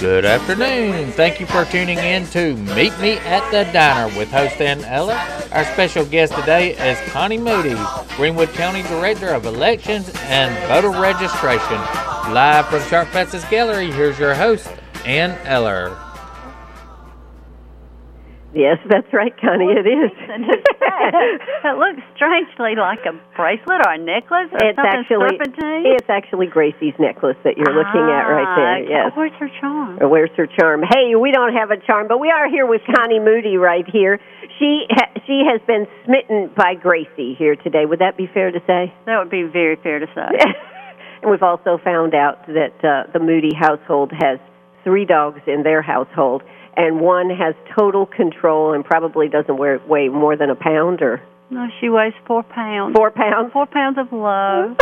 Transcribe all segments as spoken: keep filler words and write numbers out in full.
Good afternoon. Thank you for tuning in to Meet Me at the Diner with host Ann Eller. Our special guest today is Connie Moody, Greenwood County Director of Elections and Voter Registration. Live from Sharp Festus Gallery, here's your host, Ann Eller. Yes, that's right, Connie, it is. It looks strangely like a bracelet or a necklace or it's something actually, serpentine. It's actually Gracie's necklace that you're looking ah, at right there, yes. Where's her charm? Or where's her charm? Hey, we don't have a charm, but we are here with Connie Moody right here. She ha- she has been smitten by Gracie here today. Would that be fair to say? That would be very fair to say. And we've also found out that uh, the Moody household has three dogs in their household, and one has total control and probably doesn't weigh, weigh more than a pound, or? No, she weighs four pounds. Four pounds? Four pounds of love.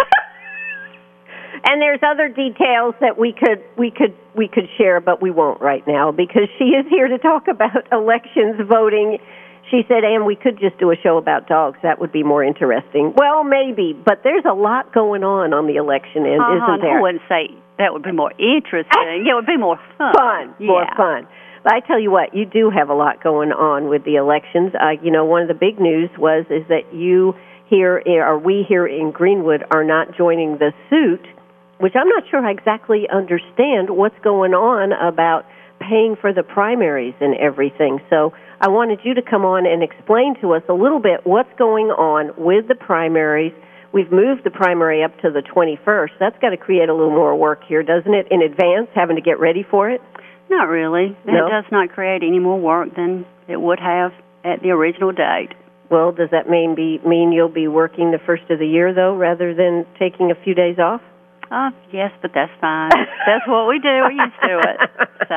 And there's other details that we could we could we could share, but we won't right now because she is here to talk about elections, voting. She said, Ann, we could just do a show about dogs. That would be more interesting. Well, maybe, but there's a lot going on on the election end, uh-huh, isn't there? I wouldn't say that would be more interesting. It would be more fun. Fun, yeah. more fun. But I tell you what, you do have a lot going on with the elections. Uh, you know, one of the big news was is that you here, or we here in Greenwood, are not joining the suit, which I'm not sure I exactly understand what's going on about paying for the primaries and everything. So I wanted you to come on and explain to us a little bit what's going on with the primaries. We've moved the primary up to the twenty-first. That's got to create a little more work here, doesn't it, in advance, having to get ready for it? Not really. No? It does not create any more work than it would have at the original date. Well, does that mean be, mean you'll be working the first of the year, though, rather than taking a few days off? Uh, yes, but that's fine. That's what we do. We're used to it.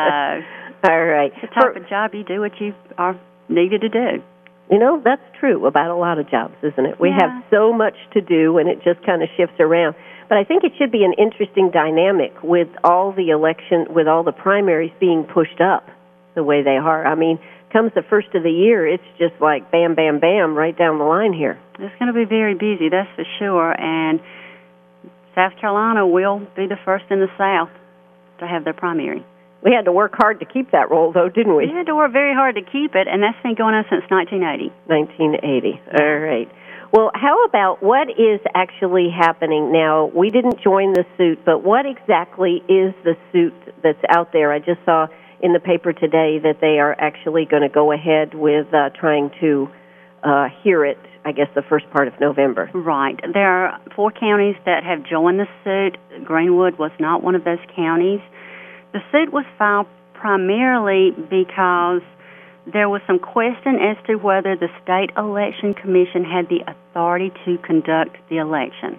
So, all right. the type For, of job you do what you are needed to do. You know, that's true about a lot of jobs, isn't it? We yeah. have so much to do, and it just kind of shifts around. But I think it should be an interesting dynamic with all the election, with all the primaries being pushed up the way they are. I mean, comes the first of the year, it's just like bam, bam, bam, right down the line here. It's going to be very busy, that's for sure. And South Carolina will be the first in the South to have their primary. We had to work hard to keep that role, though, didn't we? We had to work very hard to keep it, and that's been going on since nineteen eighty. nineteen eighty. All right. Well, how about what is actually happening now? We didn't join the suit, but what exactly is the suit that's out there? I just saw in the paper today that they are actually going to go ahead with uh, trying to uh, hear it, I guess, the first part of November. Right. There are four counties that have joined the suit. Greenwood was not one of those counties. The suit was filed primarily because there was some question as to whether the State Election Commission had the authority to conduct the election.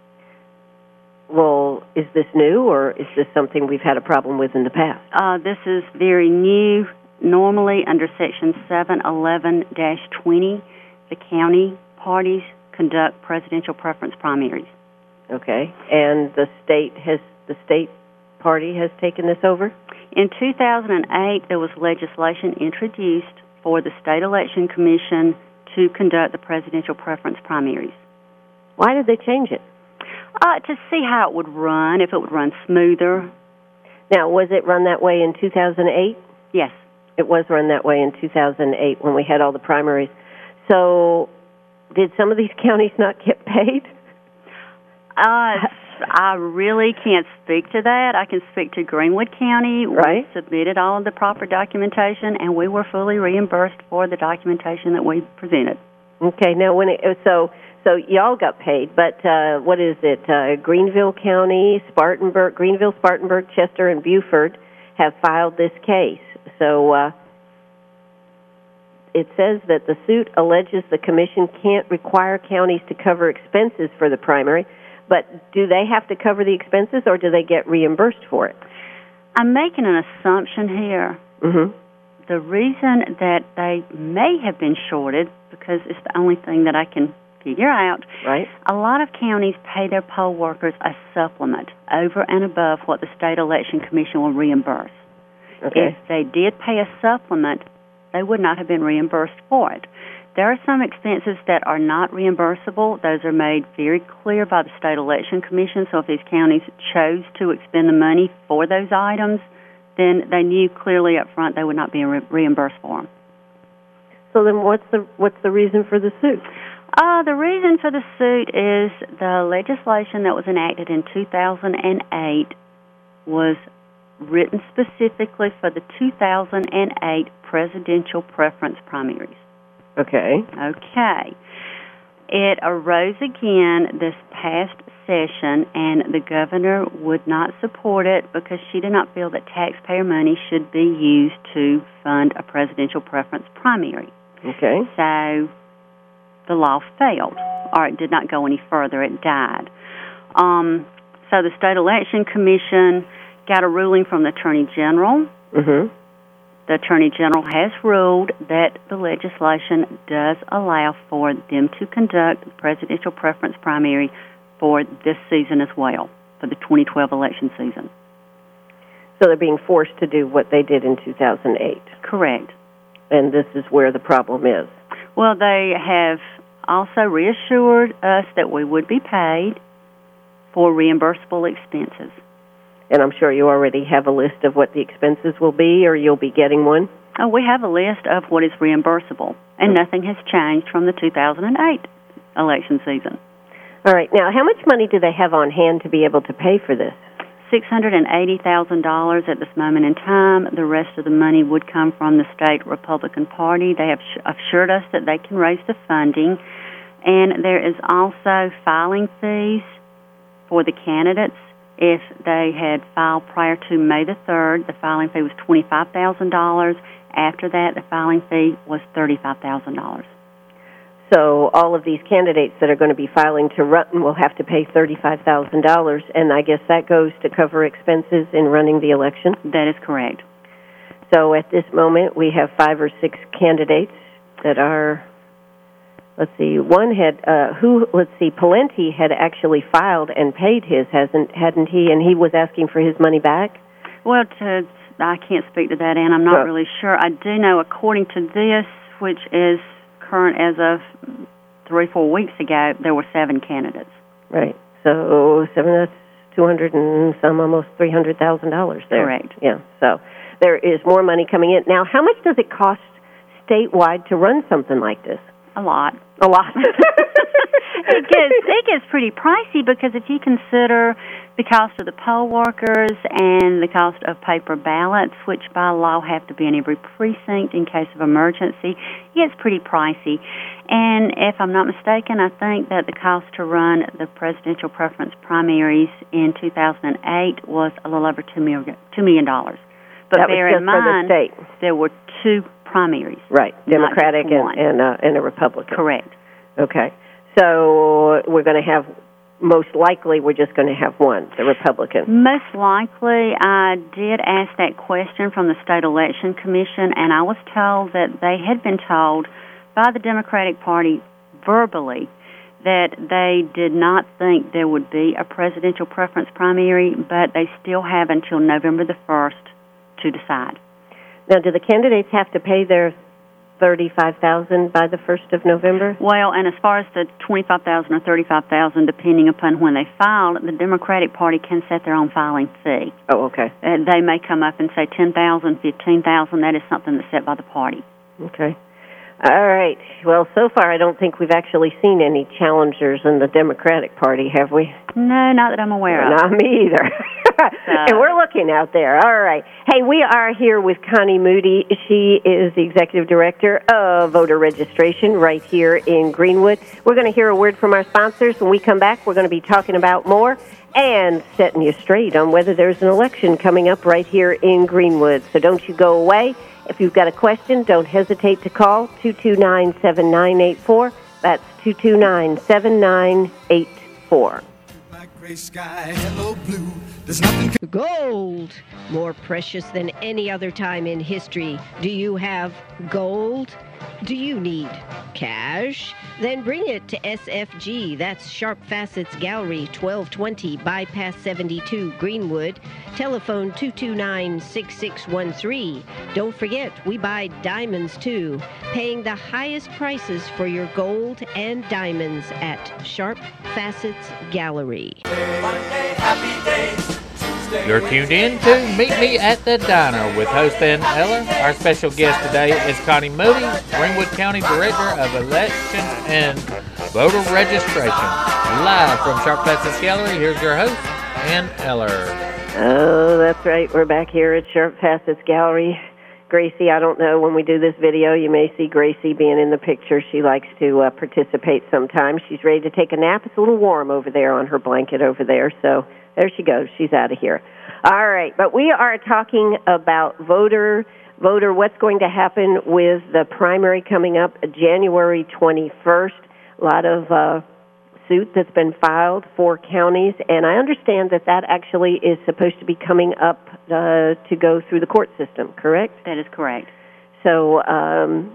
Well, is this new, or is this something we've had a problem with in the past? Uh, this is very new. Normally, under Section seven eleven dash twenty, the county parties conduct presidential preference primaries. Okay. And the state has the state party has taken this over? In two thousand eight, there was legislation introduced for the State Election Commission to conduct the presidential preference primaries. Why did they change it? Uh, to see how it would run, if it would run smoother. Now, was it run that way in two thousand eight? Yes. It was run that way in two thousand eight when we had all the primaries. So, did some of these counties not get paid? Uh, I really can't speak to that. I can speak to Greenwood County. Right. We submitted all of the proper documentation, and we were fully reimbursed for the documentation that we presented. Okay. Now, when it so so y'all got paid, but uh, what is it? Uh, Greenville County, Spartanburg, Greenville, Spartanburg, Chester, and Beaufort have filed this case. So uh, it says that the suit alleges the commission can't require counties to cover expenses for the primary. But do they have to cover the expenses, or do they get reimbursed for it? I'm making an assumption here. Mm-hmm. The reason that they may have been shorted, because it's the only thing that I can figure out, right? A lot of counties pay their poll workers a supplement over and above what the State Election Commission will reimburse. Okay. If they did pay a supplement, they would not have been reimbursed for it. There are some expenses that are not reimbursable. Those are made very clear by the State Election Commission, so if these counties chose to expend the money for those items, then they knew clearly up front they would not be re- reimbursed for them. So then what's the what's the reason for the suit? Uh, the reason for the suit is the legislation that was enacted in two thousand eight was written specifically for the two thousand eight presidential preference primaries. Okay. Okay. It arose again this past session, and the governor would not support it because she did not feel that taxpayer money should be used to fund a presidential preference primary. Okay. So the law failed, or it did not go any further. It died. Um, so the State Election Commission got a ruling from the Attorney General. Mm-hmm. The Attorney General has ruled that the legislation does allow for them to conduct the presidential preference primary for this season as well, for the twenty twelve election season. So they're being forced to do what they did in two thousand eight. Correct. And this is where the problem is. Well, they have also reassured us that we would be paid for reimbursable expenses. And I'm sure you already have a list of what the expenses will be, or you'll be getting one? Oh, we have a list of what is reimbursable, and nothing has changed from the two thousand eight election season. All right. Now, how much money do they have on hand to be able to pay for this? six hundred eighty thousand dollars at this moment in time. The rest of the money would come from the state Republican Party. They have assured us that they can raise the funding. And there is also filing fees for the candidates. If they had filed prior to May the third, the filing fee was twenty-five thousand dollars. After that, the filing fee was thirty-five thousand dollars. So all of these candidates that are going to be filing to Rutten will have to pay thirty-five thousand dollars, and I guess that goes to cover expenses in running the election? That is correct. So at this moment, we have five or six candidates that are, let's see, one had, uh, who, let's see, Pawlenty had actually filed and paid his, hasn't, hadn't he? And he was asking for his money back? Well, to, I can't speak to that, Ann. I'm not Oh. really sure. I do know, according to this, which is current as of three, four weeks ago, there were seven candidates. Right. So seven, that's two hundred and some, almost three hundred thousand dollars there. Correct. Yeah. So there is more money coming in. Now, how much does it cost statewide to run something like this? A lot. A lot. it gets it gets pretty pricey because if you consider the cost of the poll workers and the cost of paper ballots, which by law have to be in every precinct in case of emergency, it gets pretty pricey. And if I'm not mistaken, I think that the cost to run the presidential preference primaries in two thousand eight was a little over two million dollars. Two million dollars. But that bear was just in mind, for the state. There were two primaries. Right, Democratic and one. and, uh, and a Republican. Correct. Okay, so we're going to have, most likely, we're just going to have one, the Republican. Most likely, I did ask that question from the State Election Commission, and I was told that they had been told by the Democratic Party verbally that they did not think there would be a presidential preference primary, but they still have until November the first to decide. Now, do the candidates have to pay their thirty-five thousand dollars by the first of November? Well, and as far as the twenty-five thousand dollars or thirty-five thousand dollars, depending upon when they file, the Democratic Party can set their own filing fee. Oh, okay. Uh, they may come up and say ten thousand dollars, fifteen thousand dollars. That is something that's set by the party. Okay. All right. Well, so far I don't think we've actually seen any challengers in the Democratic Party, have we? No, not that I'm aware of. Not me either. So. And we're looking out there. All right. Hey, we are here with Connie Moody. She is the Executive Director of Voter Registration right here in Greenwood. We're going to hear a word from our sponsors. When we come back, we're going to be talking about more and setting you straight on whether there's an election coming up right here in Greenwood. So don't you go away. If you've got a question, don't hesitate to call two two nine, seven nine eight four. That's two two nine, seven nine eight four. Gray sky, hello blue. There's nothing. Gold, more precious than any other time in history. Do you have gold? Do you need cash? Then bring it to S F G. That's Sharp Facets Gallery, twelve twenty Bypass seventy-two, Greenwood. Telephone two two nine, six six one three. Don't forget, we buy diamonds too. Paying the highest prices for your gold and diamonds at Sharp Facets Gallery. Monday, happy days. Tuesday, You're tuned in to Meet Me at the Diner with host Ann Eller. Our special guest today is Connie Moody, Greenwood County Director of Elections and Voter Registration. Live from Sharp Facets Gallery, here's your host, Ann Eller. Oh, that's right. We're back here at Sharp Facets Gallery. Gracie, I don't know, when we do this video, you may see Gracie being in the picture. She likes to uh, participate sometimes. She's ready to take a nap. It's a little warm over there on her blanket over there, so there she goes. She's out of here. All right, but we are talking about voter, voter, what's going to happen with the primary coming up January twenty-first. A lot of uh, suit that's been filed for counties, and I understand that that actually is supposed to be coming up uh, to go through the court system, correct? That is correct. So um,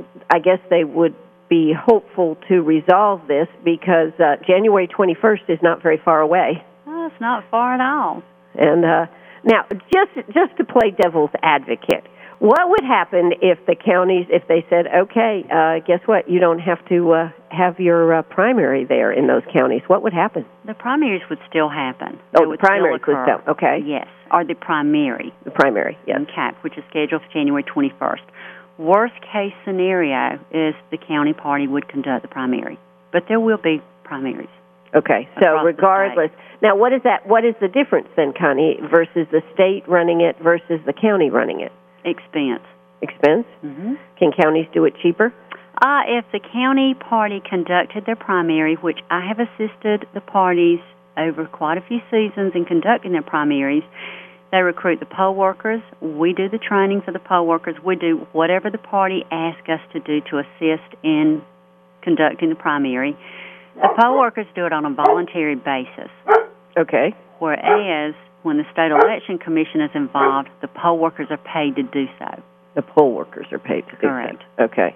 I guess they would be hopeful to resolve this because uh, January twenty-first is not very far away. Oh, it's not far at all. And uh, now, just just to play devil's advocate, what would happen if the counties, if they said, okay, uh, guess what, you don't have to uh, have your uh, primary there in those counties? What would happen? The primaries would still happen. Oh, They the would primaries still would occur. still, okay. Yes, or the primary. The primary, yes. Okay, which is scheduled for January twenty-first. Worst case scenario is the county party would conduct the primary, but there will be primaries. Okay, so across the regardless, now what is that? What is the difference then, Connie, versus the state running it versus the county running it? Expense. Expense? Mm-hmm. Can counties do it cheaper? Uh, if the county party conducted their primary, which I have assisted the parties over quite a few seasons in conducting their primaries, they recruit the poll workers. We do the training for the poll workers. We do whatever the party asks us to do to assist in conducting the primary. The poll workers do it on a voluntary basis. Okay. Whereas when the State Election Commission is involved, the poll workers are paid to do so. The poll workers are paid to do Correct. that. Okay.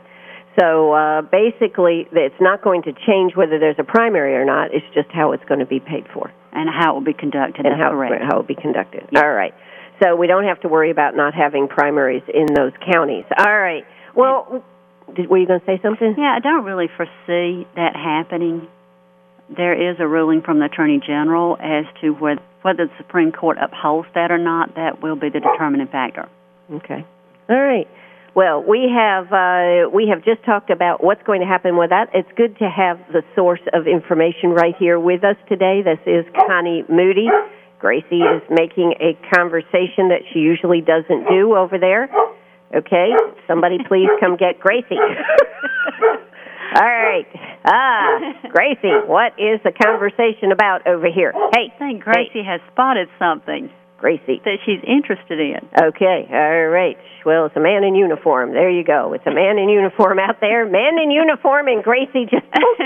So uh, basically, it's not going to change whether there's a primary or not. It's just how it's going to be paid for. And how it will be conducted. And That's how, correct. how it will be conducted. Yes. All right. So we don't have to worry about not having primaries in those counties. All right. Well, did, were you going to say something? Yeah, I don't really foresee that happening. There is a ruling from the Attorney General as to whether, whether the Supreme Court upholds that or not. That will be the determining factor. Okay. All right. Well, we have uh, we have just talked about what's going to happen with that. It's good to have the source of information right here with us today. This is Connie Moody. Gracie is making a conversation that she usually doesn't do over there. Okay? Somebody please come get Gracie. All right. Ah, Gracie, what is the conversation about over here? Hey, I think Gracie hey. has spotted something Gracie. that she's interested in. Okay, all right. Well, it's a man in uniform. There you go. It's a man in uniform out there. Man in uniform, and Gracie just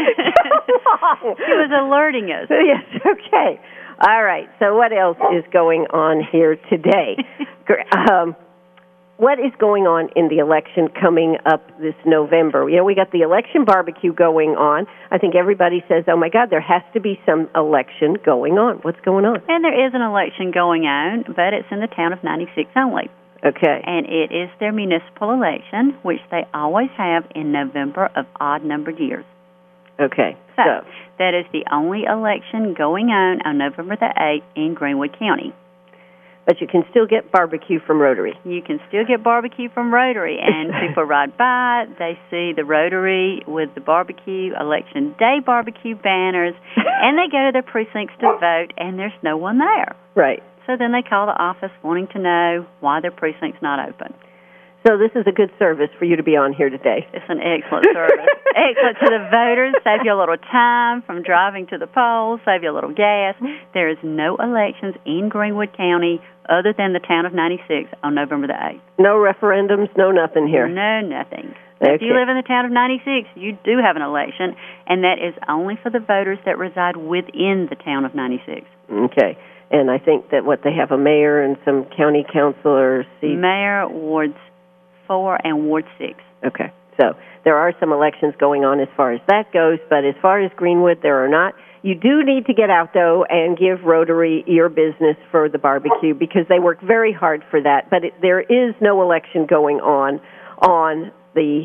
She was alerting us. Yes, okay. All right, so what else is going on here today? um, what is going on in the election coming up this November? You know, we got the election barbecue going on. I think everybody says, oh, my God, there has to be some election going on. What's going on? And there is an election going on, but it's in the town of ninety-six only. Okay. And it is their municipal election, which they always have in November of odd-numbered years. Okay. So, So, that is the only election going on on November the eighth in Greenwood County. but you can still get barbecue from Rotary. You can still get barbecue from Rotary, and people ride by, they see the Rotary with the barbecue, Election Day barbecue banners, and they go to their precincts to vote, and there's no one there. Right. So then they call the office wanting to know why their precinct's not open. So this is a good service for you to be on here today. It's an excellent service. Excellent to the voters. Save you a little time from driving to the polls. Save you a little gas. There is no elections in Greenwood County other than the town of ninety-six on November the eighth. No referendums, no nothing here. No, nothing. Okay. If you live in the town of ninety-six, you do have an election, and that is only for the voters that reside within the town of ninety-six. Okay. And I think that what they have a mayor and some county councilor seats. Mayor, Wards four, and Ward six. Okay. So there are some elections going on as far as that goes, but as far as Greenwood, there are not. You do need to get out, though, and give Rotary your business for the barbecue because they work very hard for that. But it, there is no election going on on the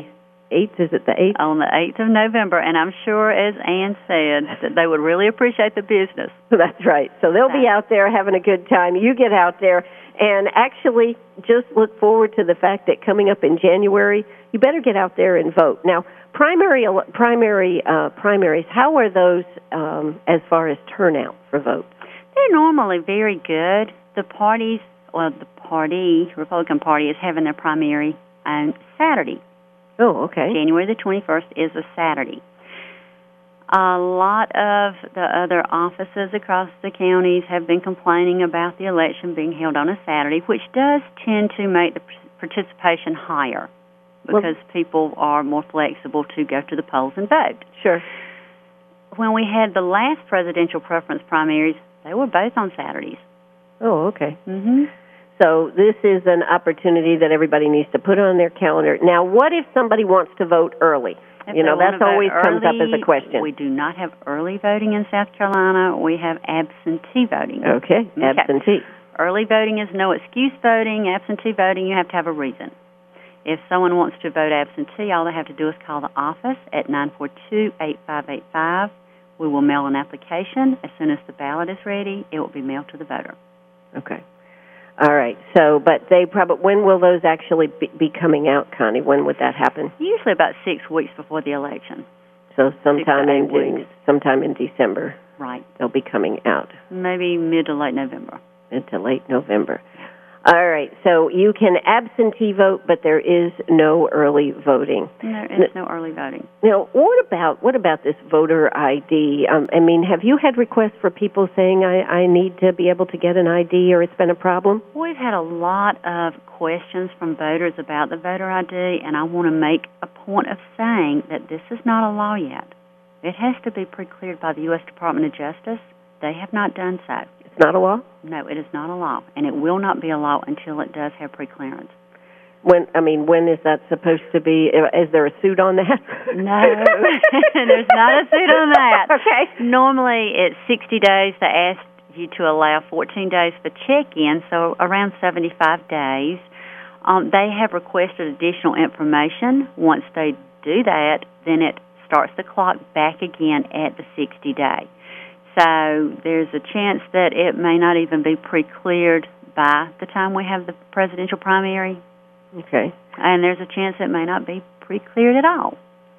eighth, is it the eighth? On the eighth of November, and I'm sure, as Ann said, that they would really appreciate the business. That's right. So they'll be out there having a good time. You get out there and actually just look forward to the fact that coming up in January, you better get out there and vote. Now, primary primary uh, primaries, how are those um, as far as turnout for votes? They're normally very good. The parties, well, the party, Republican Party, is having their primary on Saturday. Oh, okay. January the twenty-first is a Saturday. A lot of the other offices across the counties have been complaining about the election being held on a Saturday, which does tend to make the participation higher because well, people are more flexible to go to the polls and vote. Sure. When we had the last presidential preference primaries, they were both on Saturdays. Oh, okay. Mm-hmm. So this is an opportunity that everybody needs to put on their calendar. Now, what if somebody wants to vote early? If you know, that's always early, comes up as a question. We do not have early voting in South Carolina. We have absentee voting. Okay, okay. Absentee. Early voting is no excuse voting. Absentee voting, you have to have a reason. If someone wants to vote absentee, all they have to do is call the office at nine four two, eight five eight five. We will mail an application. As soon as the ballot is ready, it will be mailed to the voter. Okay. All right. So, but they probably, when will those actually be, be coming out, Connie? When would that happen? Usually about six weeks before the election. So sometime in weeks. sometime in December. Right. They'll be coming out. Maybe mid to late November. Mid to late November. All right. So you can absentee vote, but there is no early voting. There is no early voting. Now, what about what about this voter I D? Um, I mean, have you had requests for people saying, I, I need to be able to get an I D or it's been a problem? We've had a lot of questions from voters about the voter I D, and I want to make a point of saying that this is not a law yet. It has to be pre-cleared by the U S Department of Justice. They have not done so. It's not a law? No, it is not a law, and it will not be a law until it does have pre-clearance. When I mean, when is that supposed to be? Is there a suit on that? No, there's not a suit on that. Okay. Normally, it's sixty days. They ask you to allow fourteen days for check-in, so around seventy-five days. Um, they have requested additional information. Once they do that, then it starts the clock back again at the sixty day. So there's a chance that it may not even be pre-cleared by the time we have the presidential primary. Okay. And there's a chance it may not be pre-cleared at all.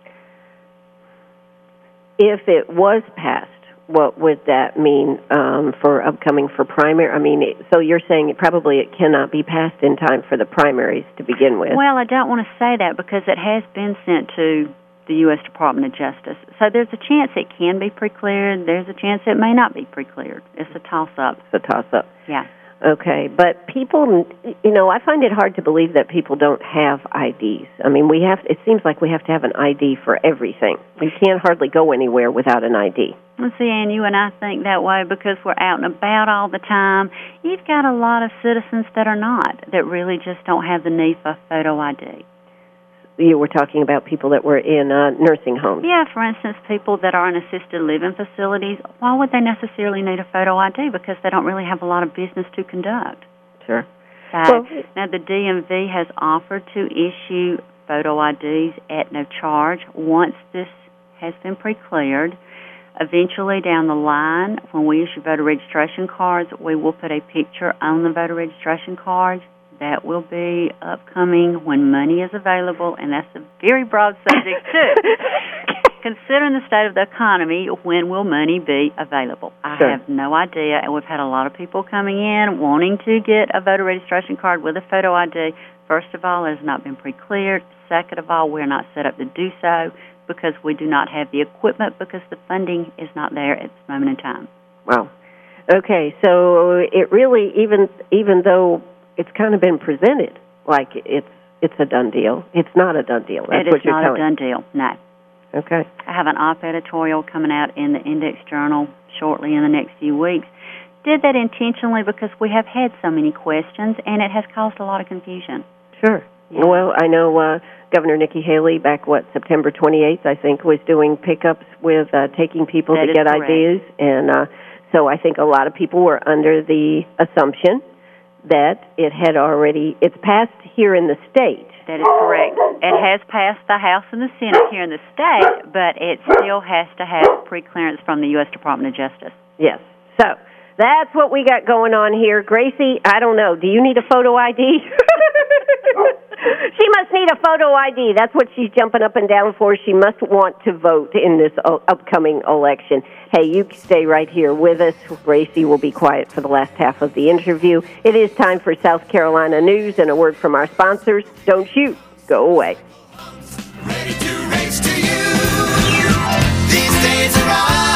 If it was passed, what would that mean um, for upcoming for primary? I mean, so you're saying it probably it cannot be passed in time for the primaries to begin with. Well, I don't want to say that because it has been sent to the U S Department of Justice. So there's a chance it can be pre-cleared. There's a chance it may not be pre-cleared. It's a toss-up. It's a toss-up. Yeah. Okay, but people, you know, I find it hard to believe that people don't have I Ds. I mean, we have. It seems like we have to have an I D for everything. You can't hardly go anywhere without an I D. Well, see, Ann, you and I think that way because we're out and about all the time. You've got a lot of citizens that are not, that really just don't have the need for a photo I D. You were talking about people that were in uh, nursing homes. Yeah, for instance, people that are in assisted living facilities, why would they necessarily need a photo I D? Because they don't really have a lot of business to conduct. Sure. So, well, now, the D M V has offered to issue photo I Ds at no charge once this has been pre-cleared. Eventually, down the line, when we issue voter registration cards, we will put a picture on the voter registration cards. That will be upcoming when money is available, and that's a very broad subject, too. Considering the state of the economy, when will money be available? I sure. have no idea, and we've had a lot of people coming in wanting to get a voter registration card with a photo I D. First of all, it has not been pre-cleared. Second of all, we're not set up to do so because we do not have the equipment because the funding is not there at this moment in time. Wow. Okay, so it really, even even though it's kind of been presented like it's it's a done deal. It's not a done deal. That's it what is you're not telling. a done deal, no. Okay. I have an op editorial coming out in the Index Journal shortly in the next few weeks. Did that intentionally because we have had so many questions, and it has caused a lot of confusion. Sure. Yeah. Well, I know uh, Governor Nikki Haley back, what, September twenty-eighth, I think, was doing pickups with uh, taking people that to get correct. I Ds. And uh, so I think a lot of people were under the assumption that it had already, it's passed here in the state, That is correct. It has passed the House and the Senate here in the state, but it still has to have pre-clearance from the U S Department of Justice. Yes. So that's what we got going on here. Gracie, I don't know. Do you need a photo I D? She must need a photo I D. That's what she's jumping up and down for. She must want to vote in this upcoming election. Hey, you stay right here with us. Gracie will be quiet for the last half of the interview. It is time for South Carolina news and a word from our sponsors. Don't you go away. Ready to race to you. These days are all.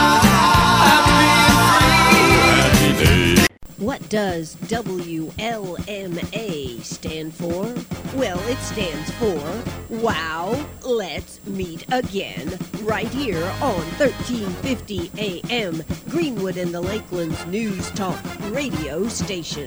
What does W L M A stand for? Well, it stands for Wow, Let's Meet Again, right here on thirteen fifty A M, Greenwood and the Lakelands News Talk radio station.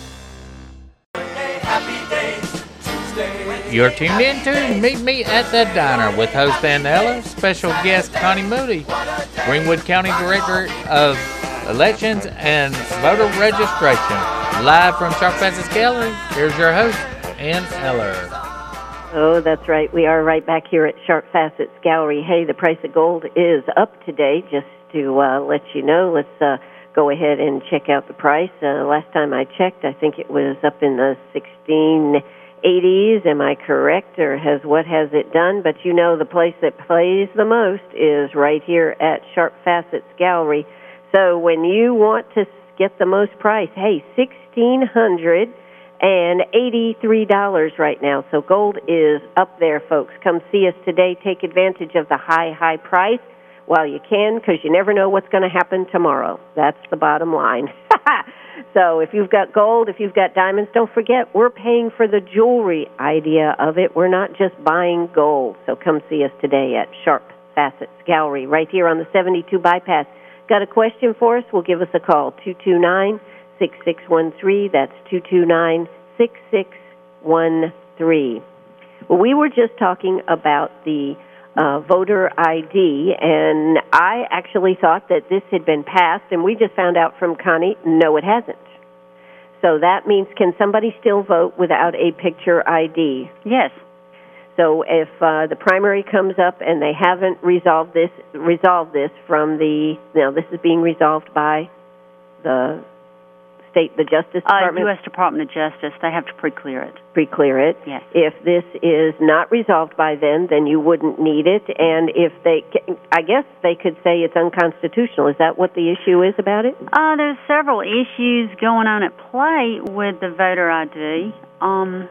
You're tuned in to Meet Me at the Diner with host Ann Ella, special guest Connie Moody, Greenwood County Director of Elections and Voter Registration. Live from Sharp Facets Gallery, here's your host, Ann Eller. Oh, that's right. We are right back here at Sharp Facets Gallery. Hey, the price of gold is up today. Just to uh, let you know, let's uh, go ahead and check out the price. Uh, last time I checked, I think it was up in the sixteen eighties. Am I correct, or has what has it done? But you know, the place that plays the most is right here at Sharp Facets Gallery. So when you want to get the most price, hey, one thousand six hundred eighty-three dollars right now. So gold is up there, folks. Come see us today. Take advantage of the high, high price while you can, because you never know what's going to happen tomorrow. That's the bottom line. So if you've got gold, if you've got diamonds, don't forget, we're paying for the jewelry idea of it. We're not just buying gold. So come see us today at Sharp Facets Gallery right here on the seventy-two bypass. Got a question for us? Well, give us a call, two two nine, six six one three. That's two two nine, six six one three. Well, we were just talking about the uh, voter I D, and I actually thought that this had been passed, and we just found out from Connie, no, it hasn't. So that means, can somebody still vote without a picture I D? Yes. So if uh, the primary comes up and they haven't resolved this, resolved this from the, now this is being resolved by the state, the Justice Department? Uh, U S Department of Justice, they have to pre-clear it. Pre-clear it. Yes. If this is not resolved by then, then you wouldn't need it. And if they, I guess they could say it's unconstitutional. Is that what the issue is about it? Uh, there's several issues going on at play with the voter I D. Um,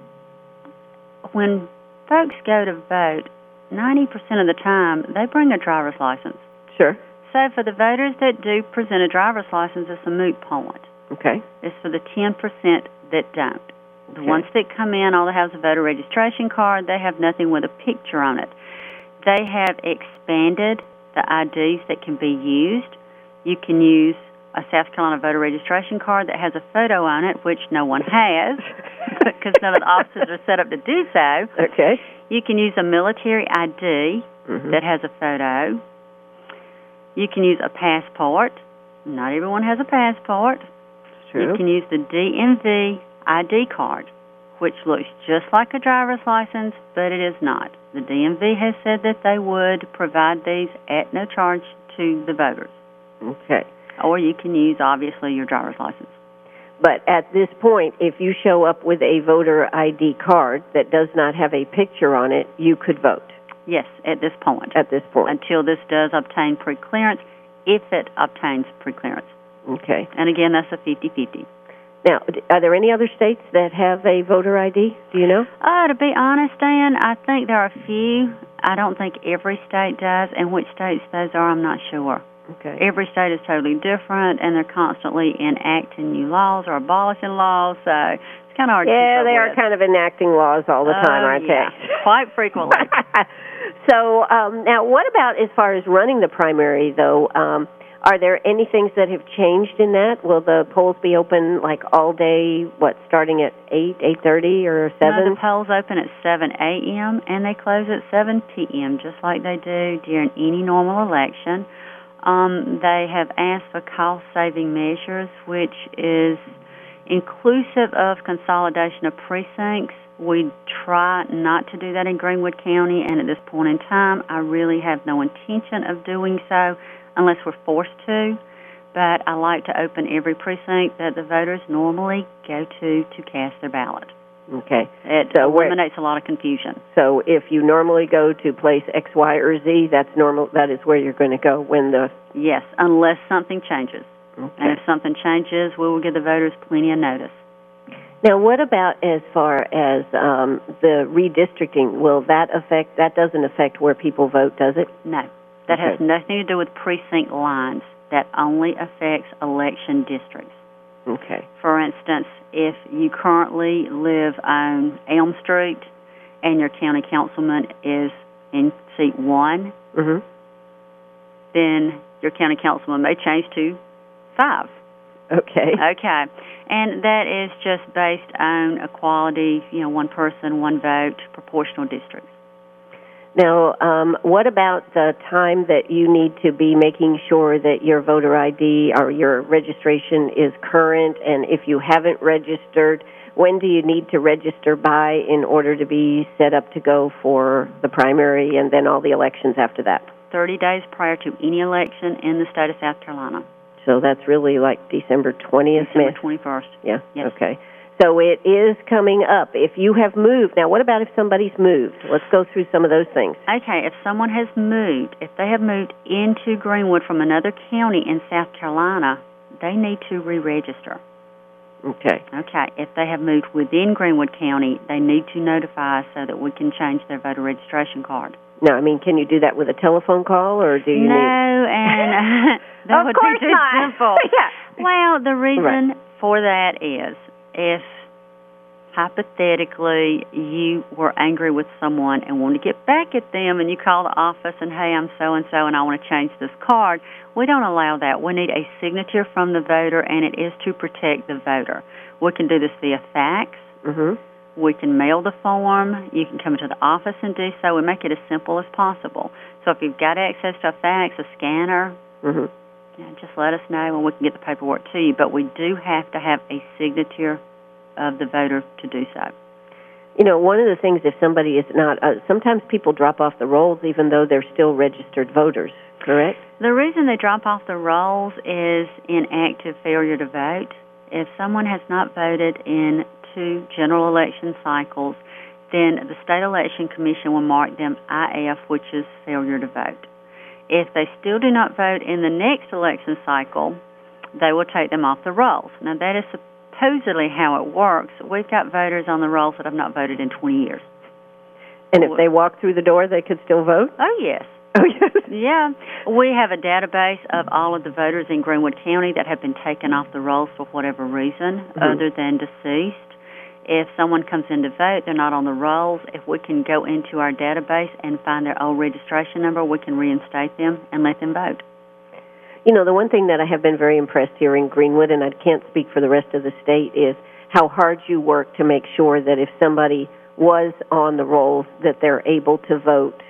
when folks go to vote, ninety percent of the time, they bring a driver's license. Sure. So for the voters that do present a driver's license, it's a moot point. Okay. It's for the ten percent that don't. The Okay. ones that come in, all they have is a voter registration card. They have nothing with a picture on it. They have expanded the I Ds that can be used. You can use a South Carolina voter registration card that has a photo on it, which no one has, because none of the officers are set up to do so. Okay. You can use a military I D Mm-hmm. that has a photo. You can use a passport. Not everyone has a passport. True. You can use the D M V I D card, which looks just like a driver's license, but it is not. The D M V has said that they would provide these at no charge to the voters. Okay. Or you can use, obviously, your driver's license. But at this point, if you show up with a voter I D card that does not have a picture on it, you could vote. Yes, at this point. At this point. Until this does obtain pre-clearance, if it obtains pre-clearance. Okay. And again, that's a fifty-fifty. Now, are there any other states that have a voter I D? Do you know? Uh, to be honest, Dan, I think there are a few. I don't think every state does, and which states those are, I'm not sure. Okay. Every state is totally different, and they're constantly enacting new laws or abolishing laws, so it's kind of hard to keep Yeah, up they with. are kind of enacting laws all the time, Uh, aren't yeah, they? quite frequently. So um, now, what about as far as running the primary, though? Um, are there any things that have changed in that? Will the polls be open like all day? What, starting at eight, eight thirty, or seven? No, the polls open at seven a.m. and they close at seven p.m. just like they do during any normal election. Um, they have asked for cost-saving measures, which is Inclusive of consolidation of precincts, we try not to do that in Greenwood County, and at this point in time, I really have no intention of doing so unless we're forced to. But I like to open every precinct that the voters normally go to to cast their ballot. Okay. It So where- eliminates a lot of confusion. So if you normally go to place X, Y, or Z, that's normal. That is where you're going to go when the. Yes, unless something changes. Okay. And if something changes, we will give the voters plenty of notice. Now, what about as far as um, the redistricting? Will that affect? That doesn't affect where people vote, does it? No, that Okay. has nothing to do with precinct lines. That only affects election districts. Okay. For instance, if you currently live on Elm Street and your county councilman is in seat one, Mm-hmm. then your county councilman may change to five. Okay. Okay. And that is just based on equality, you know, one person, one vote, proportional districts. Now, um, what about the time that you need to be making sure that your voter I D or your registration is current? And if you haven't registered, when do you need to register by in order to be set up to go for the primary and then all the elections after that? thirty days prior to any election in the state of South Carolina. So that's really like December twentieth? December twenty-first. Yeah, Yes. Okay. So it is coming up. If you have moved, now what about if somebody's moved? Let's go through some of those things. Okay, if someone has moved, if they have moved into Greenwood from another county in South Carolina, they need to re-register. Okay. Okay, if they have moved within Greenwood County, they need to notify us so that we can change their voter registration card. Now, I mean, can you do that with a telephone call, or do you no, need... and that Of would course be too not. simple. Yeah. Well, the reason Right. for that is if hypothetically you were angry with someone and want to get back at them and you call the office and, hey, I'm so-and-so and I want to change this card, we don't allow that. We need a signature from the voter, and it is to protect the voter. We can do this via fax. Mm-hmm. We can mail the form. You can come to the office and do so. We make it as simple as possible. So if you've got access to a fax, a scanner, Mm-hmm. yeah, just let us know and we can get the paperwork to you. But we do have to have a signature of the voter to do so. You know, one of the things, if somebody is not... Uh, sometimes people drop off the rolls even though they're still registered voters, correct? The reason they drop off the rolls is inactive failure to vote. If someone has not voted in two general election cycles, then the State Election Commission will mark them I F, which is failure to vote. If they still do not vote in the next election cycle, they will take them off the rolls. Now, that is supposedly how it works. We've got voters on the rolls that have not voted in twenty years. And if they walk through the door, they could still vote? Oh, yes. Oh, yes. Yeah. We have a database of all of the voters in Greenwood County that have been taken off the rolls for whatever reason Mm-hmm. other than deceased. If someone comes in to vote, they're not on the rolls. If we can go into our database and find their old registration number, we can reinstate them and let them vote. You know, the one thing that I have been very impressed here in Greenwood, and I can't speak for the rest of the state, is how hard you work to make sure that if somebody was on the rolls, that they're able to vote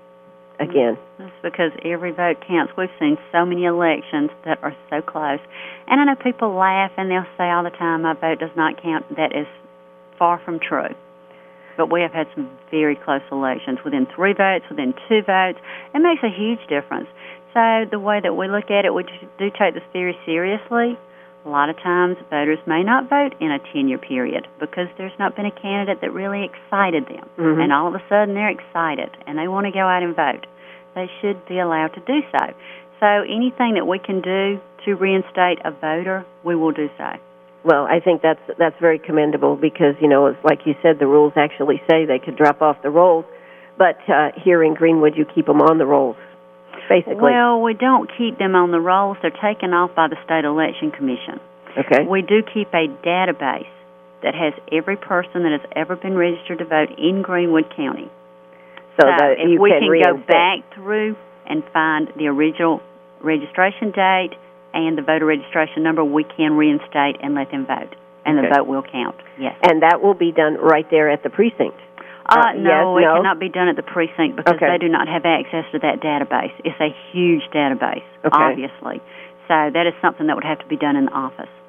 again. That's because every vote counts. We've seen so many elections that are so close. And I know people laugh and they'll say all the time, my vote does not count. That is far from true. But we have had some very close elections, within three votes, within two votes. It makes a huge difference. So the way that we look at it, we do take this very seriously. A lot of times voters may not vote in a ten-year period because there's not been a candidate that really excited them. Mm-hmm. And all of a sudden they're excited and they want to go out and vote. They should be allowed to do so. So anything that we can do to reinstate a voter, we will do so. Well, I think that's that's very commendable because, you know, it's like you said, the rules actually say they could drop off the rolls, but uh, here in Greenwood you keep them on the rolls, basically. Well, we don't keep them on the rolls. They're taken off by the State Election Commission. Okay. We do keep a database that has every person that has ever been registered to vote in Greenwood County. So, So that if you we can, can go reinstate. back through and find the original registration date and the voter registration number, we can reinstate and let them vote. And Okay. the vote will count, yes. And that will be done right there at the precinct. Uh, Uh, no, yes, it no? cannot be done at the precinct because Okay. they do not have access to that database. It's a huge database, Okay. obviously. So that is something that would have to be done in the office.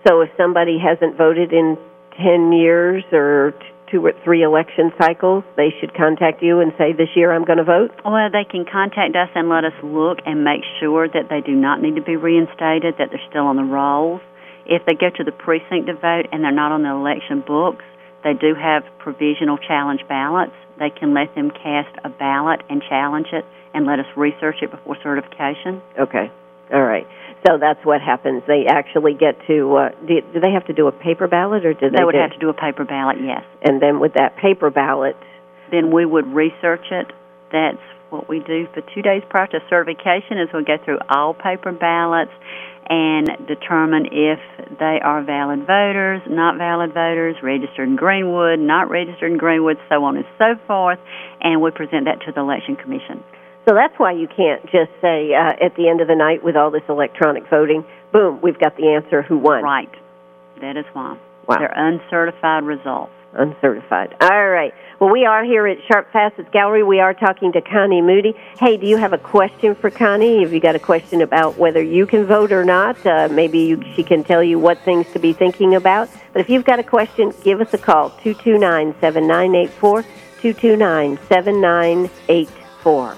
So if somebody hasn't voted in ten years or t- two or three election cycles, they should contact you and say, this year I'm going to vote? Well, they can contact us and let us look and make sure that they do not need to be reinstated, that they're still on the rolls. If they go to the precinct to vote and they're not on the election books, they do have provisional challenge ballots. They can let them cast a ballot and challenge it and let us research it before certification. Okay. All right. So that's what happens. They actually get to, uh, do, do they have to do a paper ballot, or do they? They would do, have to do a paper ballot, yes. And then with that paper ballot, then we would research it. That's what we do for two days prior to certification, is we'll go through all paper ballots and determine if they are valid voters, not valid voters, registered in Greenwood, not registered in Greenwood, so on and so forth, and we present that to the Election Commission. So that's why you can't just say uh, at the end of the night with all this electronic voting, boom, we've got the answer who won. Right. That is why. Wow. They're uncertified results. Uncertified. All right. Well, we are here at Sharp Facets Gallery. We are talking to Connie Moody. Hey, do you have a question for Connie? Have you got a question about whether you can vote or not? Uh, maybe you, she can tell you what things to be thinking about. But if you've got a question, give us a call, two two nine, seven nine eight four, two two nine, seven nine eight four.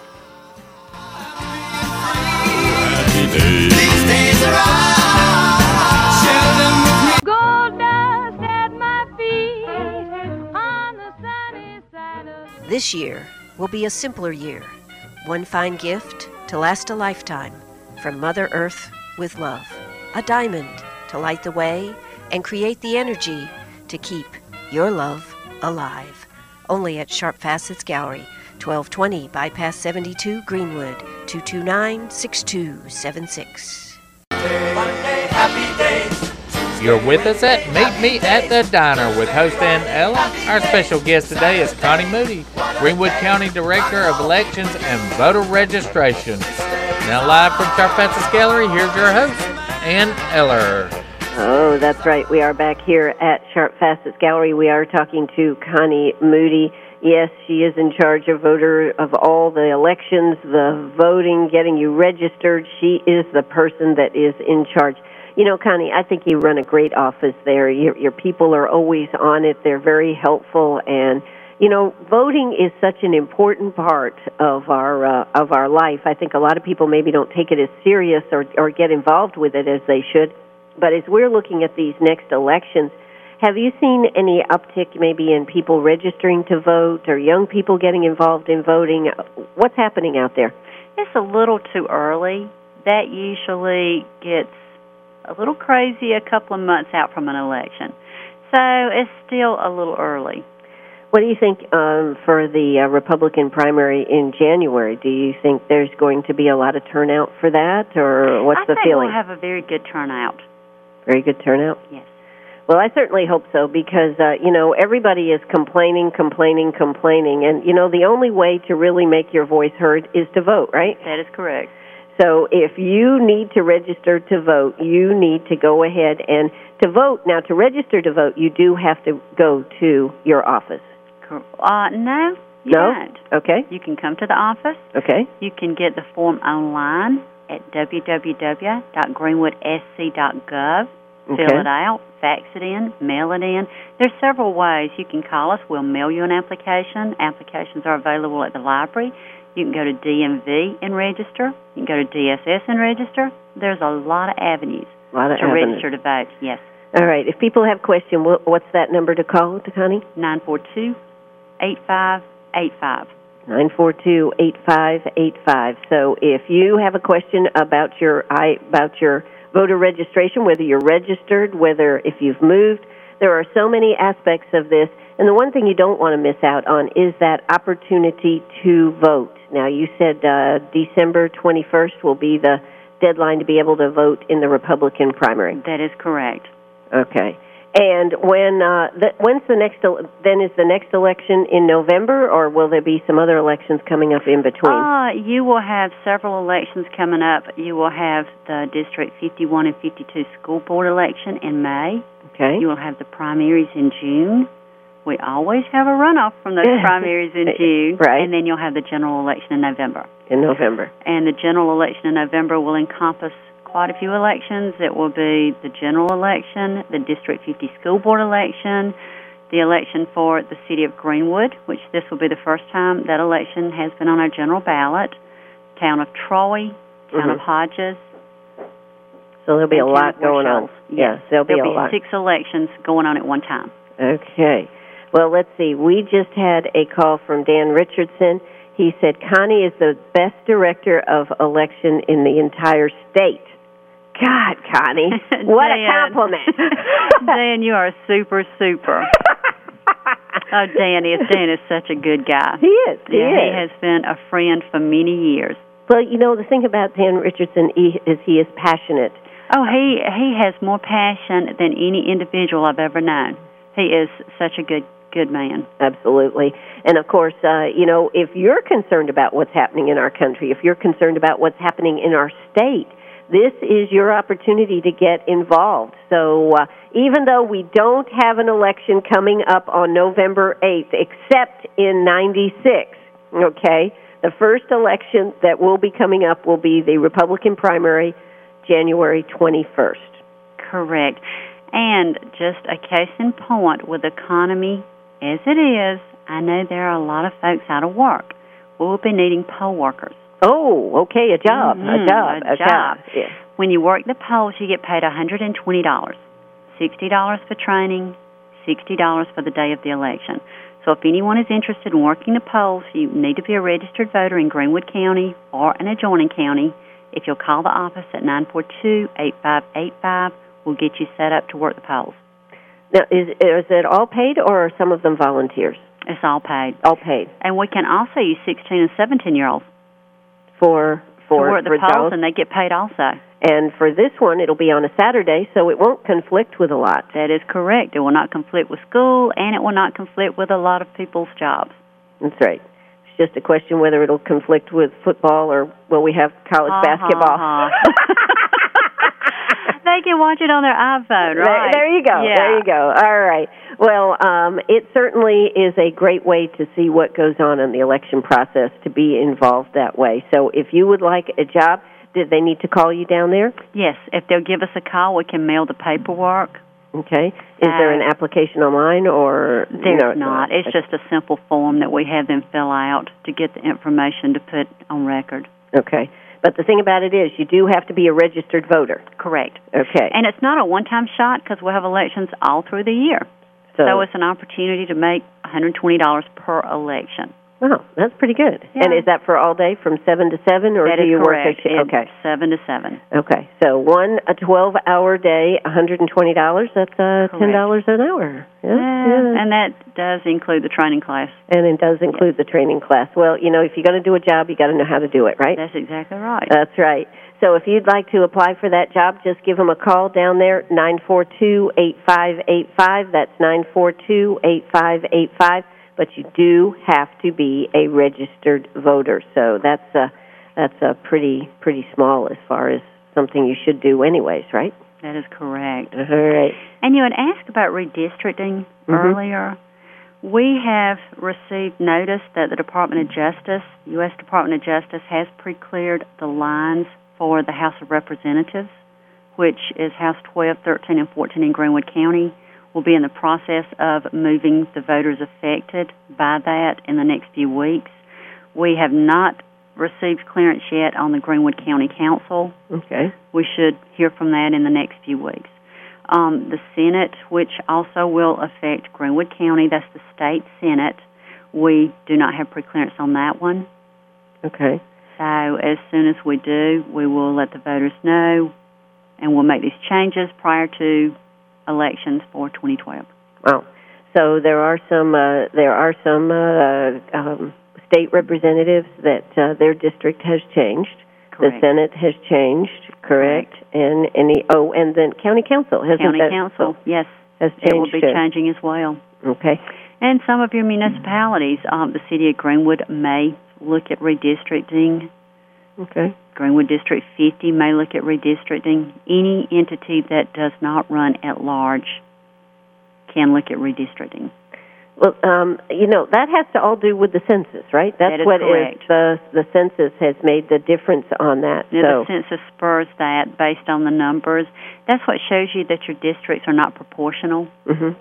These days are on. Share them with me. Gold dust at my feet on the sunny side of This year will be a simpler year. One fine gift to last a lifetime from Mother Earth with love. A diamond to light the way and create the energy to keep your love alive. Only at Sharp Facets Gallery, twelve twenty Bypass seventy-two Greenwood, two two nine, six two seven six. Monday, happy days. You're with us at Meet Me at the Diner with host Ann Ella. Our special guest today is Connie Moody, Greenwood County Director of Elections and Voter Registration. Now live from Sharp Facets Gallery, here's your host, Ann Eller. Oh, that's right. We are back here at Sharp Facets Gallery. We are talking to Connie Moody. Yes, she is in charge of voter of all the elections, the voting, getting you registered. She is the person that is in charge. You know, Connie, I think you run a great office there. Your, your people are always on it. They're very helpful, and you know, voting is such an important part of our uh, of our life. I think a lot of people maybe don't take it as serious or or get involved with it as they should. But as we're looking at these next elections, have you seen any uptick maybe in people registering to vote or young people getting involved in voting? What's happening out there? It's a little too early. That usually gets a little crazy a couple of months out from an election. So it's still a little early. What do you think um, for the uh, Republican primary in January? Do you think there's going to be a lot of turnout for that, or what's I the think feeling? we'll have a very good turnout. Very good turnout? Yes. Well, I certainly hope so because, uh, you know, everybody is complaining, complaining, complaining. And, you know, the only way to really make your voice heard is to vote, right? That is correct. So if you need to register to vote, you need to go ahead and to vote. Now, to register to vote, you do have to go to your office. Uh, no, you No? don't. Okay. You can come to the office. Okay. You can get the form online at w w w dot greenwood s c dot gov. Okay. Fill it out, fax it in, mail it in. There's several ways. You can call us. We'll mail you an application. Applications are available at the library. You can go to D M V and register. You can go to D S S and register. There's a lot of avenues A lot of to avenues. register to vote, yes. All right. If people have questions, what's that number to call, to Connie? nine four two, eight five eight five. nine four two, eight five eight five. So if you have a question about your I about your voter registration, whether you're registered, whether if you've moved, there are so many aspects of this. And the one thing you don't want to miss out on is that opportunity to vote. Now, you said uh, December twenty-first will be the deadline to be able to vote in the Republican primary. That is correct. Okay. And when uh, the, when's the next? el- Then is the next election in November, or will there be some other elections coming up in between? Uh, you will have several elections coming up. You will have the District fifty-one and fifty-two school board election in May. Okay. You will have the primaries in June. We always have a runoff from those primaries in June. Right. And then you'll have the general election in November. In November. And the general election in November will encompass quite a few elections. It will be the general election, the District fifty school board election, the election for the city of Greenwood, which this will be the first time that election has been on our general ballot, town of Troy, town Mhm. of Hodges. So there'll be a and lot Kenneth going on. Warshaw. Yes, there'll be There'll a lot. six elections going on at one time. Okay. Well, let's see. We just had a call from Dan Richardson. He said Connie is the best director of election in the entire state. God, Connie, what a Dan. compliment. Dan, you are super, super. Oh, Dan is. Dan is such a good guy. He is. He yeah, is. he has been a friend for many years. Well, you know, the thing about Dan Richardson he, is he is passionate. Oh, he he has more passion than any individual I've ever known. He is such a good good man. Absolutely. And, of course, uh, you know, if you're concerned about what's happening in our country, if you're concerned about what's happening in our state, this is your opportunity to get involved. So uh, even though we don't have an election coming up on November eighth, except in ninety-six, okay, the first election that will be coming up will be the Republican primary, January twenty-first. Correct. And just a case in point, with the economy as it is, I know there are a lot of folks out of work. We'll be needing poll workers. Oh, okay, a job, Mhm, a job, a job. Yeah. When you work the polls, you get paid one hundred twenty dollars. sixty dollars for training, sixty dollars for the day of the election. So if anyone is interested in working the polls, you need to be a registered voter in Greenwood County or an adjoining county. If you'll call the office at nine four two, eight five eight five, we'll get you set up to work the polls. Now, is, is it all paid, or are some of them volunteers? It's all paid. All paid. And we can also use sixteen and seventeen-year-olds For, for, to work the for polls, those. and they get paid also. And for this one, it'll be on a Saturday, so it won't conflict with a lot. That is correct. It will not conflict with school, and it will not conflict with a lot of people's jobs. That's right. It's just a question whether it'll conflict with football or will we have college Ha, basketball. ha, ha. They can watch it on their iPhone, right? There, there you go. Yeah. There you go. All right. Well, um, it certainly is a great way to see what goes on in the election process, to be involved that way. So if you would like a job, did they need to call you down there? Yes, if they'll give us a call, we can mail the paperwork. Okay. Is there an application online, or There's no, not. It's just a simple form that we have them fill out to get the information to put on record. Okay. But the thing about it is, you do have to be a registered voter. Correct. Okay. And it's not a one-time shot because we'll have elections all through the year. So, So it's an opportunity to make one hundred twenty dollars per election. wow, that's pretty good. Yeah. And is that for all day, from seven to seven, or That do is you correct. work? A, It's okay. seven to seven. Okay. So one a twelve-hour day, one hundred twenty dollars. That's uh, ten dollars an hour. Yeah, yeah. And that does include the training class. And it does include the training class. Well, you know, if you're going to do a job, you got to know how to do it, right? That's exactly right. That's right. So if you'd like to apply for that job, just give them a call down there, nine four two, eight five eight five. That's nine four two, eight five eight five. But you do have to be a registered voter. So that's a, that's a pretty pretty small as far as something you should do anyways, right? That is correct. All right. And you had asked about redistricting Mm-hmm. earlier. We have received notice that the Department of Justice, U S Department of Justice, has pre-cleared the lines for the House of Representatives, which is House twelve, thirteen, and fourteen in Greenwood County. We'll be in the process of moving the voters affected by that in the next few weeks. We have not received clearance yet on the Greenwood County Council. Okay. We should hear from that in the next few weeks. Um, the Senate, which also will affect Greenwood County, that's the state Senate, we do not have preclearance on that one. Okay. So as soon as we do, we will let the voters know, and we'll make these changes prior to elections for twenty twelve. Wow. So there are some uh, there are some uh, um, state representatives that uh, their district has changed. Correct. The Senate has changed, correct? And any oh, and then county council hasn't County that, Council, yes, has it changed will be too. changing as well. Okay. And some of your municipalities, um, the city of Greenwood may look at redistricting. Okay. Greenwood District fifty may look at redistricting. Any entity that does not run at large can look at redistricting. Well, um, you know, that has to all do with the census, right? That's That is what correct. is the the census has made the difference on that. Yeah, so the census spurs that based on the numbers. That's what shows you that your districts are not proportional. hmm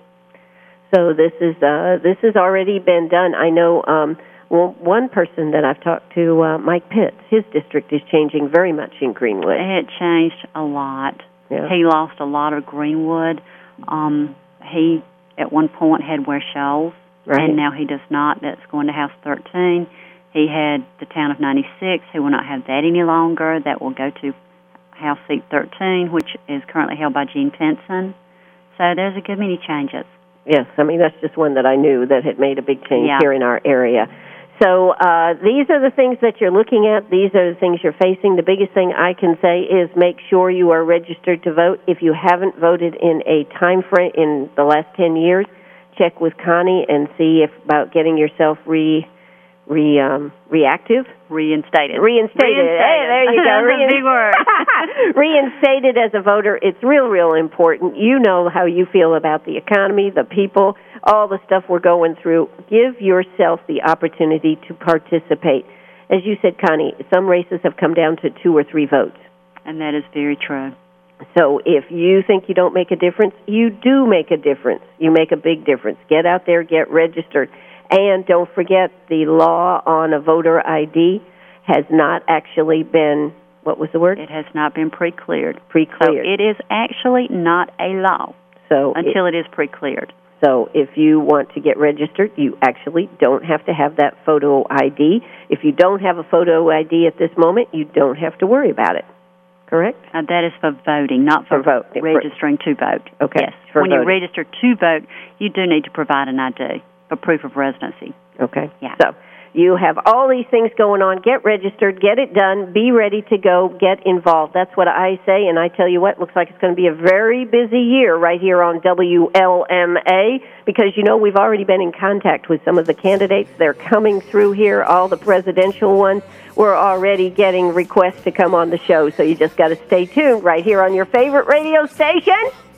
So this is uh, this has already been done. I know um, well, one person that I've talked to, uh, Mike Pitts, his district is changing very much in Greenwood. It changed a lot. Yeah. He lost a lot of Greenwood. Um, he, at one point, had Ware Shoals, Right. and now he does not. That's going to House thirteen. He had the town of ninety-six. He will not have that any longer. That will go to House Seat thirteen, which is currently held by Gene Pinson. So there's a good many changes. Yes, I mean, that's just one that I knew that had made a big change Yeah. here in our area. So uh, these are the things that you're looking at. These are the things you're facing. The biggest thing I can say is make sure you are registered to vote. If you haven't voted in a time frame in the last ten years, check with Connie and see if about getting yourself re, re um, reactive. Reinstated. Reinstated. Hey, there you go. That's a Rein- big word. Reinstated as a voter. It's real, real important. You know how you feel about the economy, the people, all the stuff we're going through. Give yourself the opportunity to participate. As you said, Connie, some races have come down to two or three votes. And that is very true. So if you think you don't make a difference, you do make a difference. You make a big difference. Get out there, get registered. And don't forget, the law on a voter I D has not actually been, what was the word? It has not been pre-cleared. Pre-cleared. So it is actually not a law So until it is pre-cleared. So if you want to get registered, you actually don't have to have that photo I D. If you don't have a photo I D at this moment, you don't have to worry about it. Correct? Uh, that is for voting, not for, For vote. registering to vote. Okay, Yes. for when you voting. register to vote, you do need to provide an I D for proof of residency. Okay. Yeah. So you have all these things going on. Get registered. Get it done. Be ready to go. Get involved. That's what I say, and I tell you what, looks like it's going to be a very busy year right here on W L M A because, you know, we've already been in contact with some of the candidates. They're coming through here, all the presidential ones. We're already getting requests to come on the show, so you just got to stay tuned right here on your favorite radio station,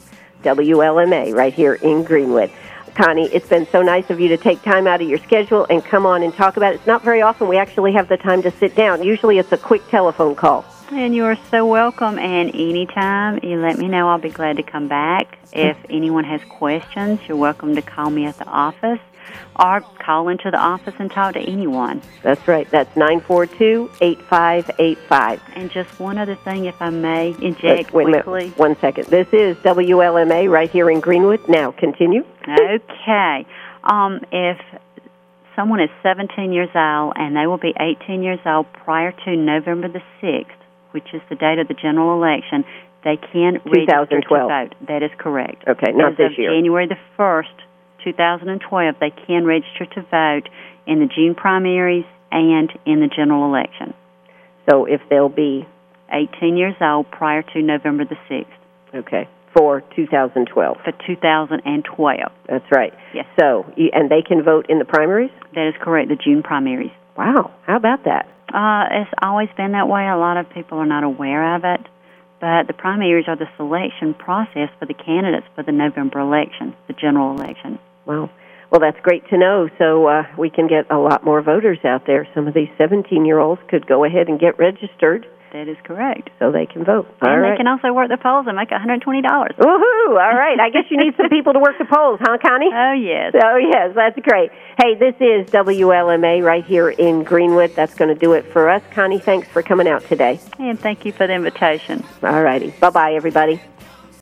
W L M A, right here in Greenwood. Connie, it's been so nice of you to take time out of your schedule and come on and talk about it. It's not very often we actually have the time to sit down. Usually it's a quick telephone call. And you are so welcome, and anytime you let me know, I'll be glad to come back. If anyone has questions, you're welcome to call me at the office or call into the office and talk to anyone. That's right. That's nine four two, eight five eight five. And just one other thing, if I may inject Wait a minute. quickly. One second. This is W L M A right here in Greenwood. Now, continue. Okay. Um, if someone is seventeen years old and they will be eighteen years old prior to November the sixth, which is the date of the general election, they can register to twenty twelve. vote. That is correct. Okay, not As this of year. January the first, two thousand twelve, they can register to vote in the June primaries and in the general election. So if they'll be, eighteen years old prior to November the sixth okay, for two thousand twelve. for two thousand twelve. That's right. Yes. So, you- and they can vote in the primaries? That is correct, the June primaries. Wow. How about that? Uh, it's always been that way. A lot of people are not aware of it. But the primaries are the selection process for the candidates for the November election, the general election. Wow. Well, that's great to know. So uh, we can get a lot more voters out there. Some of these seventeen-year-olds could go ahead and get registered That is correct. so they can vote. And All they right. can also work the polls and make one hundred twenty dollars. Woohoo! All right. I guess you need some people to work the polls, huh, Connie? Oh, yes. Oh, yes, that's great. Hey, this is W L M A right here in Greenwood. That's going to do it for us. Connie, thanks for coming out today. And thank you for the invitation. All righty. Bye-bye, everybody.